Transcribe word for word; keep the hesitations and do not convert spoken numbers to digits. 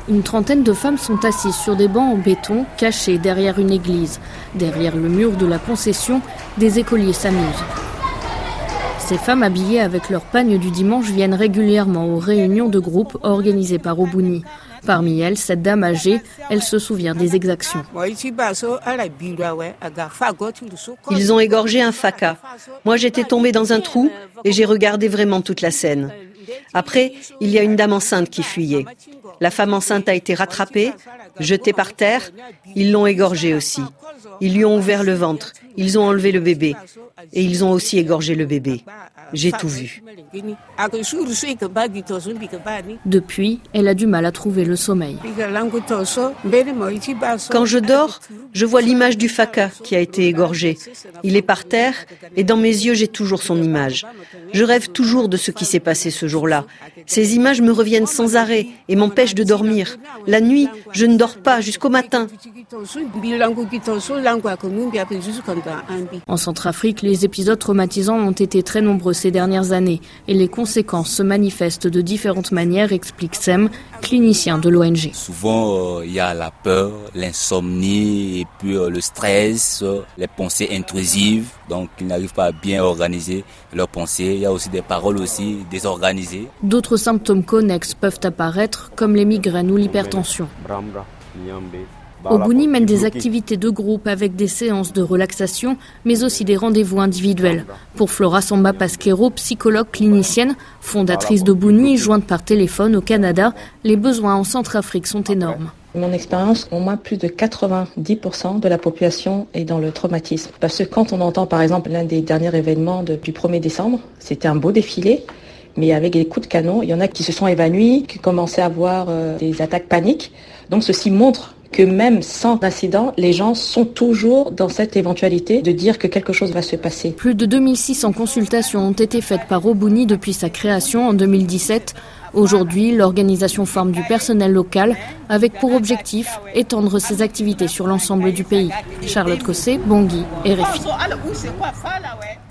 Une trentaine de femmes sont assises sur des bancs en béton, cachées derrière une église. Derrière le mur de la concession, des écoliers s'amusent. Ces femmes habillées avec leur pagne du dimanche viennent régulièrement aux réunions de groupe organisées par Obuni. Parmi elles, cette dame âgée, elle se souvient des exactions. Ils ont égorgé un Faka. Moi, j'étais tombée dans un trou et j'ai regardé vraiment toute la scène. Après, il y a une dame enceinte qui fuyait. La femme enceinte a été rattrapée, jetée par terre. Ils l'ont égorgée aussi. Ils lui ont ouvert le ventre. Ils ont enlevé le bébé. Et ils ont aussi égorgé le bébé. J'ai tout vu. Depuis, elle a du mal à trouver le sommeil. Quand je dors, je vois l'image du Faka qui a été égorgé. Il est par terre et dans mes yeux, j'ai toujours son image. Je rêve toujours de ce qui s'est passé ce jour-là. Ces images me reviennent sans arrêt et m'empêchent de dormir. La nuit, je ne dors pas jusqu'au matin. En Centrafrique, les épisodes traumatisants ont été très nombreux ces dernières années et les conséquences se manifestent de différentes manières, explique Sem, clinicien de l'O N G. Souvent, il euh, y a la peur, l'insomnie et puis euh, le stress, euh, les pensées intrusives. Donc, ils n'arrivent pas à bien organiser leurs pensées. Il y a aussi des paroles aussi désorganisées. D'autres symptômes connexes peuvent apparaître, comme les migraines ou l'hypertension. Obuni mène des activités de groupe avec des séances de relaxation, mais aussi des rendez-vous individuels. Pour Flora Samba Pasquero, psychologue clinicienne, fondatrice d'Obuni, jointe par téléphone au Canada, les besoins en Centrafrique sont énormes. Mon expérience, au moins plus de quatre-vingt-dix pour cent de la population est dans le traumatisme. Parce que quand on entend par exemple l'un des derniers événements de, du premier décembre, c'était un beau défilé, mais avec des coups de canon, il y en a qui se sont évanouis, qui commençaient à avoir euh, des attaques paniques. Donc ceci montre que même sans incident, les gens sont toujours dans cette éventualité de dire que quelque chose va se passer. Plus de deux mille six cents consultations ont été faites par Obuni depuis sa création en deux mille dix-sept. Aujourd'hui, l'organisation forme du personnel local avec pour objectif étendre ses activités sur l'ensemble du pays. Charlotte Cossé, Bangui, R F I.